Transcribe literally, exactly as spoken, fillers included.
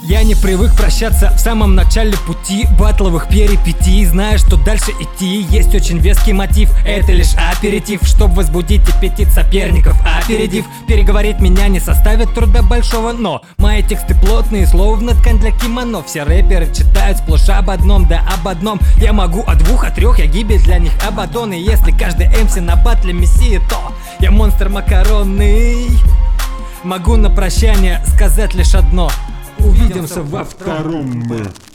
Я не привык прощаться в самом начале пути батловых перипетий, зная, что дальше идти. Есть очень веский мотив, это лишь аперитив, чтобы возбудить аппетит соперников. Опередив, переговорить меня не составит труда большого, но мои тексты плотные, словно ткань для кимоно. Все рэперы читают сплошь об одном, да об одном. Я могу о двух, о трех, я гибель для них Абадон. И если каждый эм си на батле мессия, то я монстр макаронный. Могу на прощание сказать лишь одно: увидимся во втором.